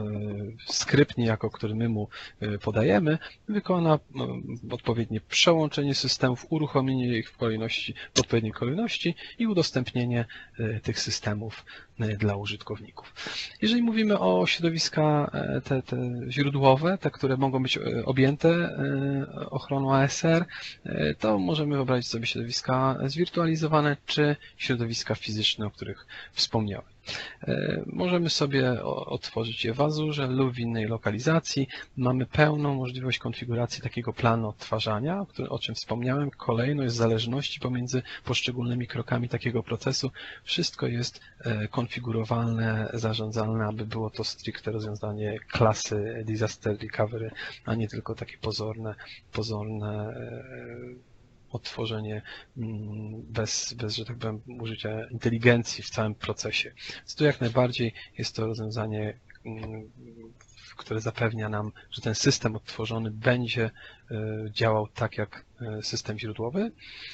skrypt niejako, który my mu podajemy, wykona odpowiednie przełączenie systemów, uruchomienie ich w kolejności, w odpowiedniej kolejności i udostępnienie tych systemów dla użytkowników. Jeżeli mówimy o środowiska te, te źródłowe, te, które mogą być objęte ochroną A S R, to możemy wyobrazić sobie środowiska zwirtualizowane czy środowiska fizyczne, o których wspomniałem. Możemy sobie otworzyć je w Azure lub w innej lokalizacji. Mamy pełną możliwość konfiguracji takiego planu odtwarzania, o czym wspomniałem. Kolejność zależności pomiędzy poszczególnymi krokami takiego procesu. Wszystko jest konfigurowalne, zarządzalne, aby było to stricte rozwiązanie klasy Disaster Recovery, a nie tylko takie pozorne, pozorne odtworzenie bez, bez, że tak powiem, użycia inteligencji w całym procesie. Więc tu jak najbardziej jest to rozwiązanie, które zapewnia nam, że ten system odtworzony będzie działał tak jak system źródłowy.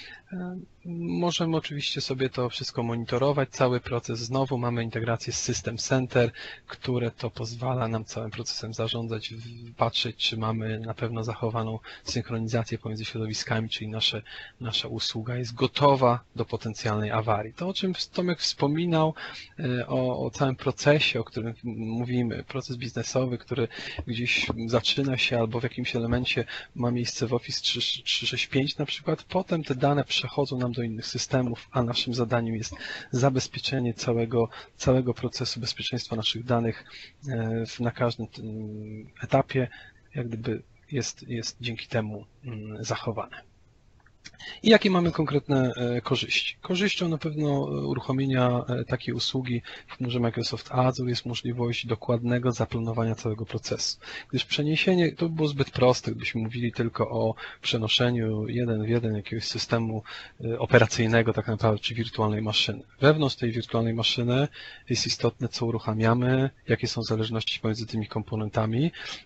Możemy oczywiście sobie to wszystko monitorować, cały proces. Znowu mamy integrację z System Center, które to pozwala nam całym procesem zarządzać, patrzeć, czy mamy na pewno zachowaną synchronizację pomiędzy środowiskami, czyli nasze, nasza usługa jest gotowa do potencjalnej awarii. To, o czym Tomek wspominał, o, o całym procesie, o którym mówimy, proces biznesowy, który gdzieś zaczyna się albo w jakimś elemencie ma miejsce w Office trzysta sześćdziesiąt pięć na przykład, potem te dane przechodzą nam do innych systemów, a naszym zadaniem jest zabezpieczenie całego, całego procesu bezpieczeństwa naszych danych na każdym etapie, jak gdyby jest, jest dzięki temu zachowane. I jakie mamy konkretne korzyści? Korzyścią na pewno uruchomienia takiej usługi w chmurze Microsoft Azure jest możliwość dokładnego zaplanowania całego procesu. Gdyż przeniesienie to by było zbyt proste, gdybyśmy mówili tylko o przenoszeniu jeden w jeden jakiegoś systemu operacyjnego tak naprawdę, czy wirtualnej maszyny. Wewnątrz tej wirtualnej maszyny jest istotne, co uruchamiamy, jakie są zależności pomiędzy tymi komponentami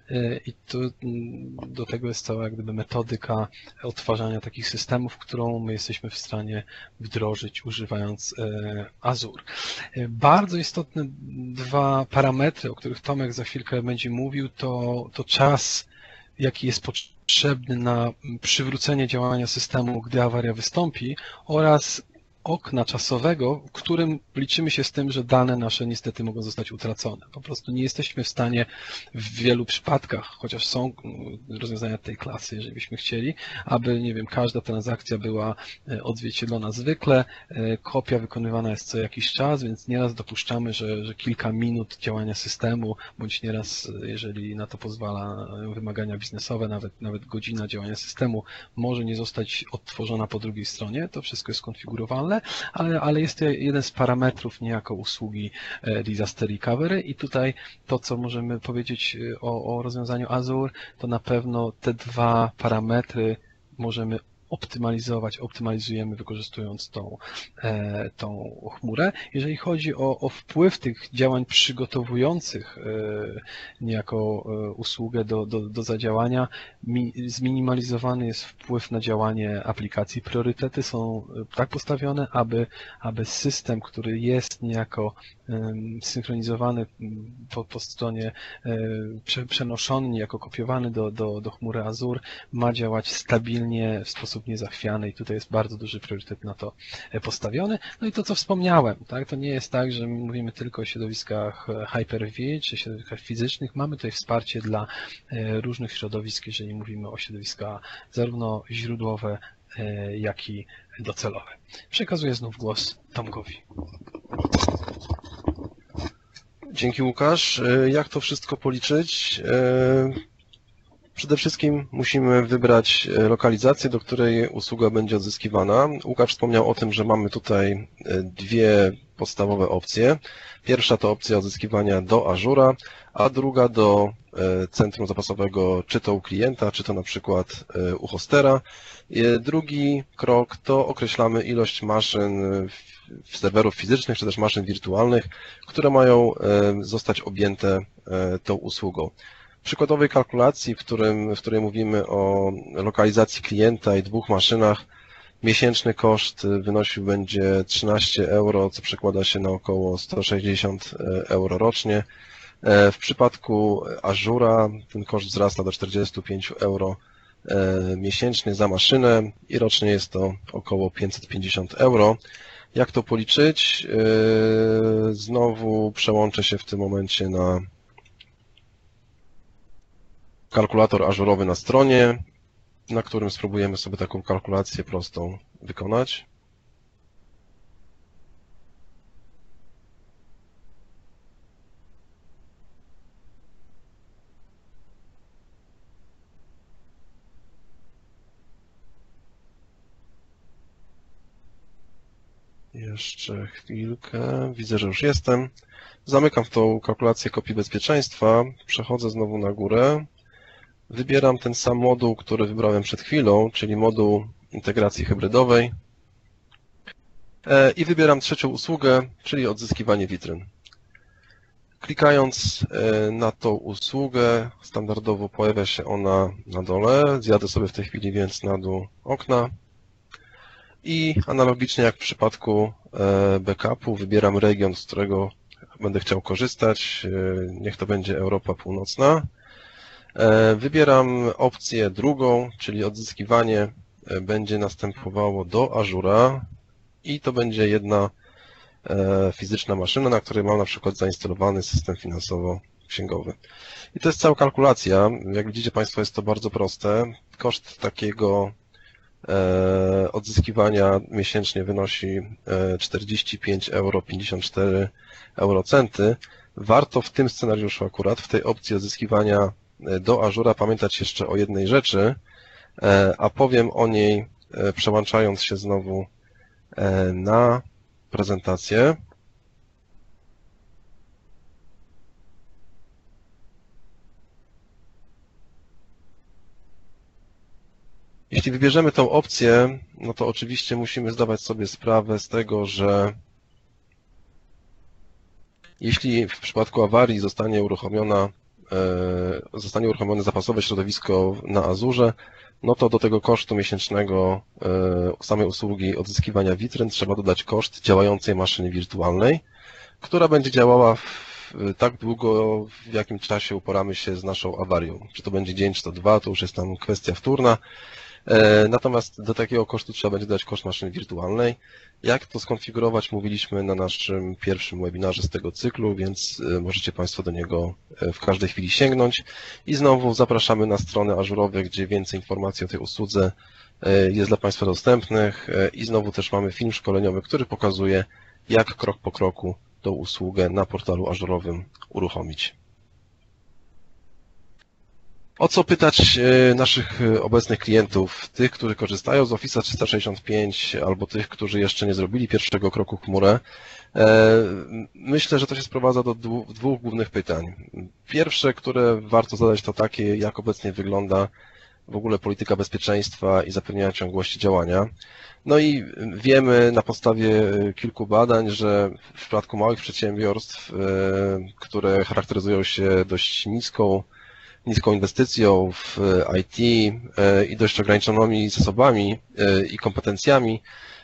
i to, do tego jest cała jak gdyby metodyka odtwarzania takich systemów, którą my jesteśmy w stanie wdrożyć używając Azure. Bardzo istotne dwa parametry, o których Tomek za chwilkę będzie mówił, to, to czas, jaki jest potrzebny na przywrócenie działania systemu, gdy awaria wystąpi, oraz okna czasowego, w którym liczymy się z tym, że dane nasze niestety mogą zostać utracone. Po prostu nie jesteśmy w stanie w wielu przypadkach, chociaż są rozwiązania tej klasy, jeżeli byśmy chcieli, aby, nie wiem, każda transakcja była odzwierciedlona zwykle, kopia wykonywana jest co jakiś czas, więc nieraz dopuszczamy, że, że kilka minut działania systemu, bądź nieraz, jeżeli na to pozwala wymagania biznesowe, nawet, nawet godzina działania systemu może nie zostać odtworzona po drugiej stronie. To wszystko jest konfigurowalne. Ale, ale jest to jeden z parametrów niejako usługi Disaster Recovery i tutaj to, co możemy powiedzieć o, o rozwiązaniu Azure, to na pewno te dwa parametry możemy optymalizować, optymalizujemy wykorzystując tą, e, tą chmurę. Jeżeli chodzi o, o wpływ tych działań przygotowujących e, niejako e, usługę do, do, do zadziałania, mi, zminimalizowany jest wpływ na działanie aplikacji. Priorytety są tak postawione, aby, aby system, który jest niejako e, synchronizowany po, po stronie e, prze, przenoszony, niejako kopiowany do, do, do chmury Azure, ma działać stabilnie w sposób niezachwiany i tutaj jest bardzo duży priorytet na to postawiony. No i to, co wspomniałem, tak, to nie jest tak, że mówimy tylko o środowiskach Hyper-V czy środowiskach fizycznych. Mamy tutaj wsparcie dla różnych środowisk, jeżeli mówimy o środowiska zarówno źródłowe, jak i docelowe. Przekazuję znów głos Tomkowi. Dzięki, Łukasz. Jak to wszystko policzyć? Przede wszystkim musimy wybrać lokalizację, do której usługa będzie odzyskiwana. Łukasz wspomniał o tym, że mamy tutaj dwie podstawowe opcje. Pierwsza to opcja odzyskiwania do Azure'a, a druga do centrum zapasowego, czy to u klienta, czy to na przykład u hostera. Drugi krok to określamy ilość maszyn, serwerów fizycznych, czy też maszyn wirtualnych, które mają zostać objęte tą usługą. W przykładowej kalkulacji, w, którym, w której mówimy o lokalizacji klienta i dwóch maszynach, miesięczny koszt wynosił będzie trzynaście euro, co przekłada się na około sto sześćdziesiąt euro rocznie. W przypadku Azure'a ten koszt wzrasta do czterdzieści pięć euro miesięcznie za maszynę i rocznie jest to około pięćset pięćdziesiąt euro. Jak to policzyć? Znowu przełączę się w tym momencie na kalkulator ażurowy na stronie, na którym spróbujemy sobie taką kalkulację prostą wykonać. Jeszcze chwilkę. Widzę, że już jestem. Zamykam w tą kalkulację kopii bezpieczeństwa. Przechodzę znowu na górę. Wybieram ten sam moduł, który wybrałem przed chwilą, czyli moduł integracji hybrydowej. I wybieram trzecią usługę, czyli odzyskiwanie witryn. Klikając na tą usługę, standardowo pojawia się ona na dole. Zjadę sobie w tej chwili więc na dół okna. I analogicznie jak w przypadku backupu, wybieram region, z którego będę chciał korzystać. Niech to będzie Europa Północna. Wybieram opcję drugą, czyli odzyskiwanie będzie następowało do Azure'a i to będzie jedna fizyczna maszyna, na której mam na przykład zainstalowany system finansowo-księgowy. I to jest cała kalkulacja. Jak widzicie Państwo, jest to bardzo proste. Koszt takiego odzyskiwania miesięcznie wynosi czterdzieści pięć euro pięćdziesiąt cztery eurocenty. Warto w tym scenariuszu akurat, w tej opcji odzyskiwania do Azure'a pamiętać jeszcze o jednej rzeczy, a powiem o niej przełączając się znowu na prezentację. Jeśli wybierzemy tą opcję, no to oczywiście musimy zdawać sobie sprawę z tego, że jeśli w przypadku awarii zostanie uruchomiona, zostanie uruchomione zapasowe środowisko na Azurze, no to do tego kosztu miesięcznego samej usługi odzyskiwania witryn trzeba dodać koszt działającej maszyny wirtualnej, która będzie działała w tak długo, w jakim czasie uporamy się z naszą awarią. Czy to będzie dzień, czy to dwa, to już jest tam kwestia wtórna. Natomiast do takiego kosztu trzeba będzie dodać koszt maszyny wirtualnej. Jak to skonfigurować, mówiliśmy na naszym pierwszym webinarze z tego cyklu, więc możecie Państwo do niego w każdej chwili sięgnąć. I znowu zapraszamy na strony ażurowe, gdzie więcej informacji o tej usłudze jest dla Państwa dostępnych. I znowu też mamy film szkoleniowy, który pokazuje, jak krok po kroku tą usługę na portalu ażurowym uruchomić. O co pytać naszych obecnych klientów, tych, którzy korzystają z Office trzysta sześćdziesiąt pięć albo tych, którzy jeszcze nie zrobili pierwszego kroku w chmurę? Myślę, że to się sprowadza do dwóch głównych pytań. Pierwsze, które warto zadać, to takie, jak obecnie wygląda w ogóle polityka bezpieczeństwa i zapewnienia ciągłości działania. No i wiemy na podstawie kilku badań, że w przypadku małych przedsiębiorstw, które charakteryzują się dość niską niską inwestycją w I T i dość ograniczonymi zasobami i kompetencjami,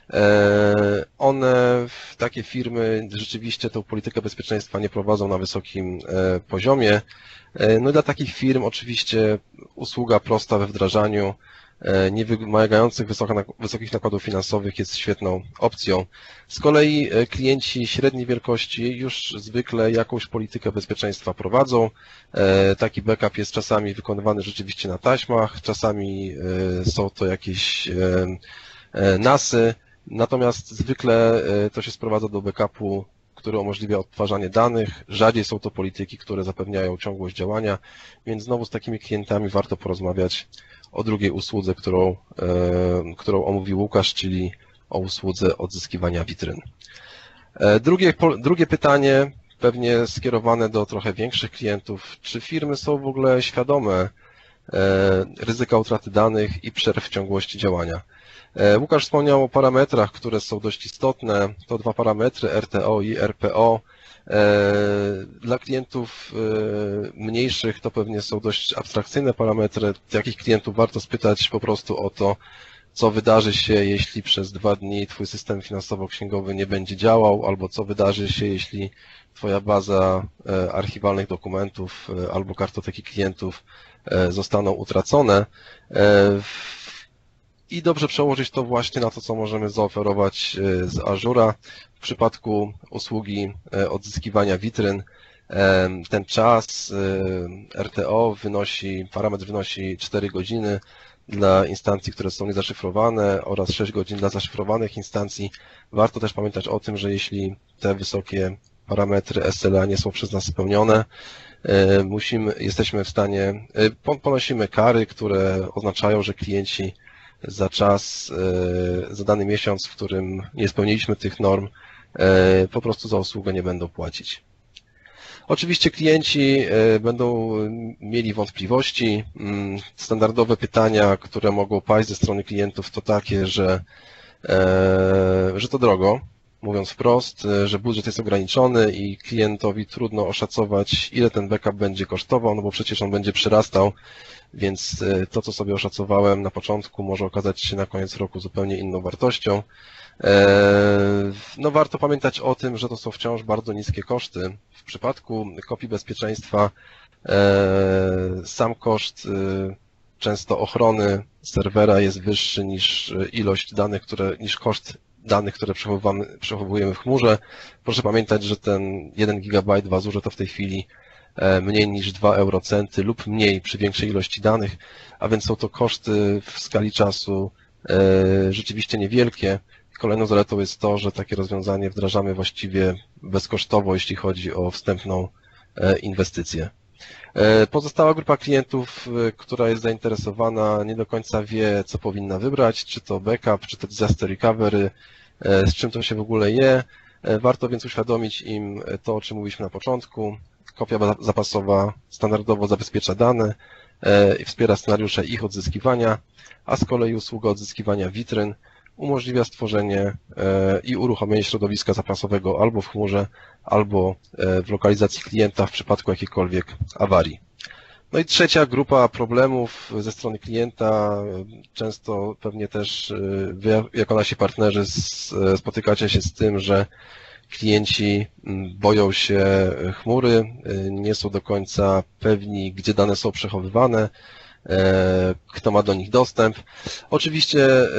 one, takie firmy rzeczywiście tą politykę bezpieczeństwa nie prowadzą na wysokim poziomie. No i dla takich firm oczywiście usługa prosta we wdrażaniu, nie wymagających wysokich nakładów finansowych jest świetną opcją. Z kolei klienci średniej wielkości już zwykle jakąś politykę bezpieczeństwa prowadzą. Taki backup jest czasami wykonywany rzeczywiście na taśmach, czasami są to jakieś nasy, natomiast zwykle to się sprowadza do backupu, który umożliwia odtwarzanie danych. Rzadziej są to polityki, które zapewniają ciągłość działania, więc znowu z takimi klientami warto porozmawiać o drugiej usłudze, którą, którą omówił Łukasz, czyli o usłudze odzyskiwania witryn. Drugie, drugie pytanie, pewnie skierowane do trochę większych klientów. Czy firmy są w ogóle świadome ryzyka utraty danych i przerw w ciągłości działania? Łukasz wspomniał o parametrach, które są dość istotne. To dwa parametry, R T O i R P O. Dla klientów mniejszych to pewnie są dość abstrakcyjne parametry. Takich klientów warto spytać po prostu o to, co wydarzy się, jeśli przez dwa dni Twój system finansowo-księgowy nie będzie działał, albo co wydarzy się, jeśli Twoja baza archiwalnych dokumentów albo kartoteki klientów zostaną utracone. I dobrze przełożyć to właśnie na to, co możemy zaoferować z Azura. W przypadku usługi odzyskiwania witryn ten czas R T O wynosi, parametr wynosi cztery godziny dla instancji, które są niezaszyfrowane oraz sześć godzin dla zaszyfrowanych instancji. Warto też pamiętać o tym, że jeśli te wysokie parametry S L A nie są przez nas spełnione, musimy, jesteśmy w stanie, ponosimy kary, które oznaczają, że klienci za czas, za dany miesiąc, w którym nie spełniliśmy tych norm, po prostu za usługę nie będą płacić. Oczywiście klienci będą mieli wątpliwości. Standardowe pytania, które mogą paść ze strony klientów, to takie, że, że to drogo, mówiąc wprost, że budżet jest ograniczony i klientowi trudno oszacować, ile ten backup będzie kosztował, no bo przecież on będzie przyrastał, więc to, co sobie oszacowałem na początku, może okazać się na koniec roku zupełnie inną wartością. No warto pamiętać o tym, że to są wciąż bardzo niskie koszty. W przypadku kopii bezpieczeństwa sam koszt często ochrony serwera jest wyższy niż ilość danych, które, niż koszt danych, które przechowujemy w chmurze. Proszę pamiętać, że ten jeden gigabajt w Azurze to w tej chwili mniej niż dwa eurocenty lub mniej przy większej ilości danych, a więc są to koszty w skali czasu rzeczywiście niewielkie. Kolejną zaletą jest to, że takie rozwiązanie wdrażamy właściwie bezkosztowo, jeśli chodzi o wstępną inwestycję. Pozostała grupa klientów, która jest zainteresowana, nie do końca wie, co powinna wybrać, czy to backup, czy to disaster recovery, z czym to się w ogóle je. Warto więc uświadomić im to, o czym mówiliśmy na początku. Kopia zapasowa standardowo zabezpiecza dane i wspiera scenariusze ich odzyskiwania, a z kolei usługa odzyskiwania witryn umożliwia stworzenie i uruchomienie środowiska zapasowego albo w chmurze, albo w lokalizacji klienta w przypadku jakiejkolwiek awarii. No i trzecia grupa problemów ze strony klienta, często pewnie też wy jako nasi partnerzy spotykacie się z tym, że klienci boją się chmury, nie są do końca pewni, gdzie dane są przechowywane, kto ma do nich dostęp. Oczywiście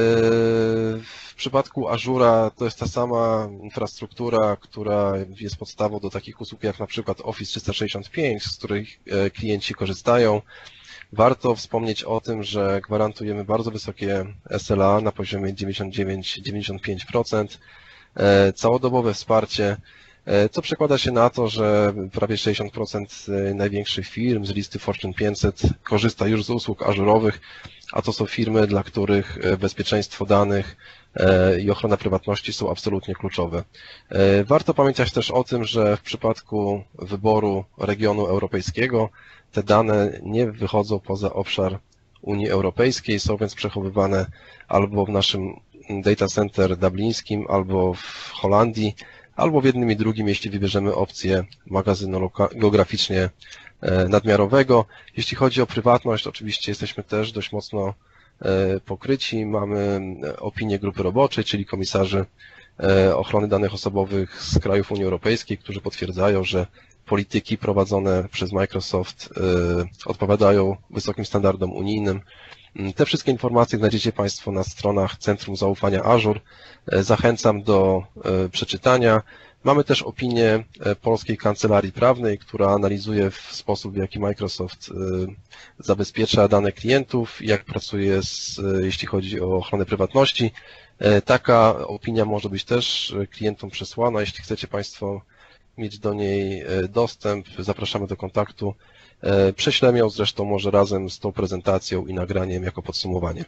w przypadku Azura to jest ta sama infrastruktura, która jest podstawą do takich usług jak na przykład Office trzysta sześćdziesiąt pięć, z których klienci korzystają. Warto wspomnieć o tym, że gwarantujemy bardzo wysokie S L A na poziomie dziewięćdziesiąt dziewięć do dziewięćdziesięciu pięciu procent, całodobowe wsparcie, co przekłada się na to, że prawie sześćdziesiąt procent największych firm z listy Fortune pięćset korzysta już z usług ażurowych, a to są firmy, dla których bezpieczeństwo danych i ochrona prywatności są absolutnie kluczowe. Warto pamiętać też o tym, że w przypadku wyboru regionu europejskiego te dane nie wychodzą poza obszar Unii Europejskiej, są więc przechowywane albo w naszym data center dublińskim, albo w Holandii, albo w jednym i drugim, jeśli wybierzemy opcję magazynu geograficznie nadmiarowego. Jeśli chodzi o prywatność, oczywiście jesteśmy też dość mocno pokryci. Mamy opinię grupy roboczej, czyli komisarzy ochrony danych osobowych z krajów Unii Europejskiej, którzy potwierdzają, że polityki prowadzone przez Microsoft odpowiadają wysokim standardom unijnym. Te wszystkie informacje znajdziecie Państwo na stronach Centrum Zaufania Azure. Zachęcam do przeczytania. Mamy też opinię Polskiej Kancelarii Prawnej, która analizuje w sposób, w jaki Microsoft zabezpiecza dane klientów i jak pracuje, z, jeśli chodzi o ochronę prywatności. Taka opinia może być też klientom przesłana. Jeśli chcecie Państwo mieć do niej dostęp, zapraszamy do kontaktu. Prześlemy ją zresztą może razem z tą prezentacją i nagraniem jako podsumowanie.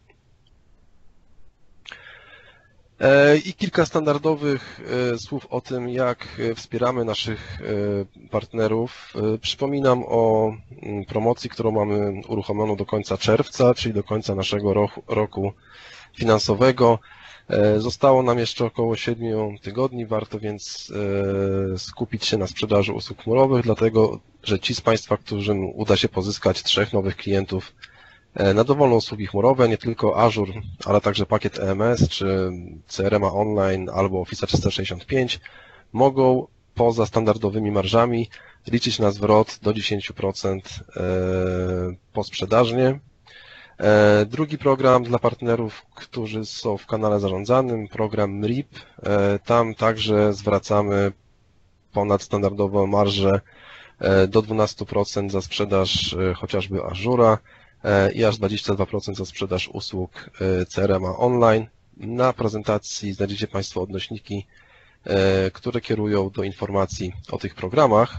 I kilka standardowych słów o tym, jak wspieramy naszych partnerów. Przypominam o promocji, którą mamy uruchomioną do końca czerwca, czyli do końca naszego roku finansowego. Zostało nam jeszcze około siedmiu tygodni, warto więc skupić się na sprzedaży usług chmurowych, dlatego że ci z Państwa, którym uda się pozyskać trzech nowych klientów na dowolne usługi chmurowe, nie tylko Azure, ale także pakiet E M S czy C R M a Online albo Office trzysta sześćdziesiąt pięć, mogą poza standardowymi marżami liczyć na zwrot do dziesięciu procent posprzedażnie. Drugi program dla partnerów, którzy są w kanale zarządzanym, program M R I P. Tam także zwracamy ponadstandardową marżę do dwunastu procent za sprzedaż chociażby Azure'a i aż dwadzieścia dwa procent za sprzedaż usług C R M a Online. Na prezentacji znajdziecie Państwo odnośniki, które kierują do informacji o tych programach.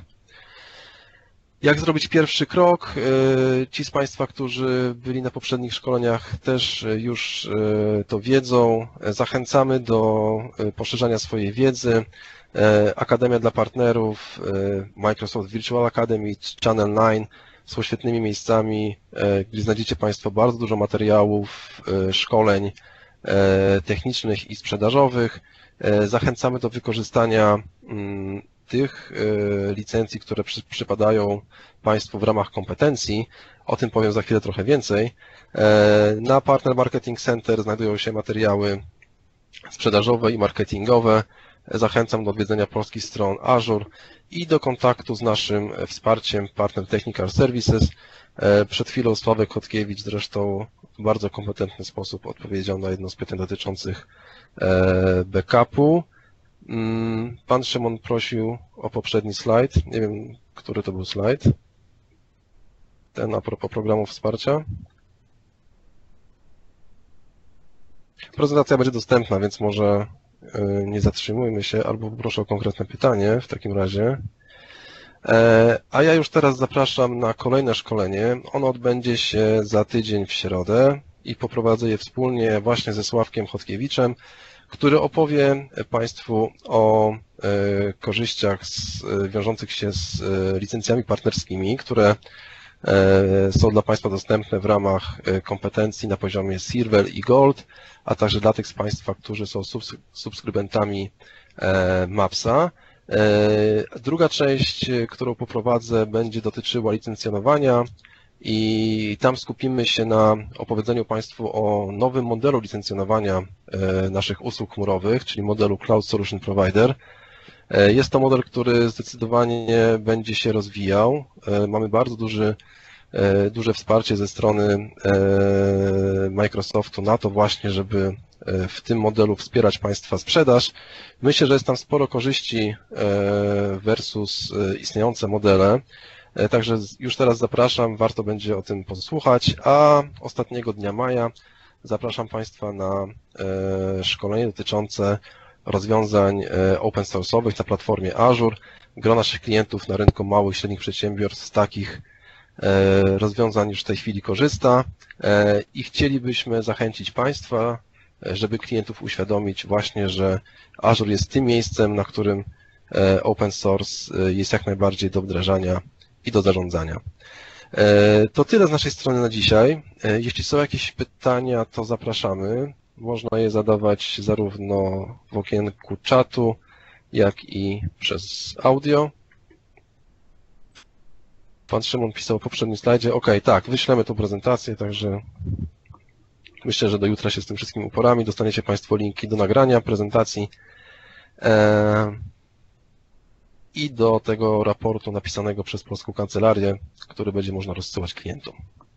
Jak zrobić pierwszy krok? Ci z Państwa, którzy byli na poprzednich szkoleniach, też już to wiedzą. Zachęcamy do poszerzania swojej wiedzy. Akademia dla partnerów, Microsoft Virtual Academy, Channel dziewięć są świetnymi miejscami, gdzie znajdziecie Państwo bardzo dużo materiałów, szkoleń technicznych i sprzedażowych. Zachęcamy do wykorzystania tych licencji, które przy, przypadają Państwu w ramach kompetencji. O tym powiem za chwilę trochę więcej. Na Partner Marketing Center znajdują się materiały sprzedażowe i marketingowe. Zachęcam do odwiedzenia polskich stron Azure i do kontaktu z naszym wsparciem Partner Technical Services. Przed chwilą Sławek Chodkiewicz zresztą w bardzo kompetentny sposób odpowiedział na jedno z pytań dotyczących backupu. Pan Szymon prosił o poprzedni slajd. Nie wiem, który to był slajd. Ten a propos programu wsparcia. Prezentacja będzie dostępna, więc może nie zatrzymujmy się, albo poproszę o konkretne pytanie w takim razie. A ja już teraz zapraszam na kolejne szkolenie. Ono odbędzie się za tydzień w środę i poprowadzę je wspólnie właśnie ze Sławkiem Chodkiewiczem, który opowie Państwu o korzyściach z, wiążących się z licencjami partnerskimi, które są dla Państwa dostępne w ramach kompetencji na poziomie Silver i Gold, a także dla tych z Państwa, którzy są subskrybentami Mapsa. Druga część, którą poprowadzę, będzie dotyczyła licencjonowania i tam skupimy się na opowiedzeniu Państwu o nowym modelu licencjonowania naszych usług chmurowych, czyli modelu Cloud Solution Provider. Jest to model, który zdecydowanie będzie się rozwijał. Mamy bardzo duży, duże wsparcie ze strony Microsoftu na to właśnie, żeby w tym modelu wspierać Państwa sprzedaż. Myślę, że jest tam sporo korzyści versus istniejące modele. Także już teraz zapraszam, warto będzie o tym posłuchać, a ostatniego dnia maja zapraszam Państwa na szkolenie dotyczące rozwiązań open source'owych na platformie Azure. Gro naszych klientów na rynku małych i średnich przedsiębiorstw z takich rozwiązań już w tej chwili korzysta i chcielibyśmy zachęcić Państwa, żeby klientów uświadomić właśnie, że Azure jest tym miejscem, na którym open source jest jak najbardziej do wdrażania i do zarządzania. To tyle z naszej strony na dzisiaj. Jeśli są jakieś pytania, to zapraszamy. Można je zadawać zarówno w okienku czatu, jak i przez audio. Pan Szymon pisał w poprzednim slajdzie. OK, tak, wyślemy tą prezentację, także myślę, że do jutra się z tym wszystkim uporamy. Dostaniecie Państwo linki do nagrania prezentacji i do tego raportu napisanego przez Polską Kancelarię, który będzie można rozsyłać klientom.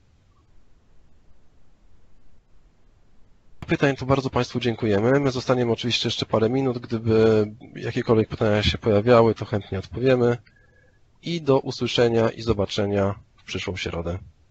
Pytań to bardzo Państwu dziękujemy. My zostaniemy oczywiście jeszcze parę minut. Gdyby jakiekolwiek pytania się pojawiały, to chętnie odpowiemy. I do usłyszenia i zobaczenia w przyszłą środę.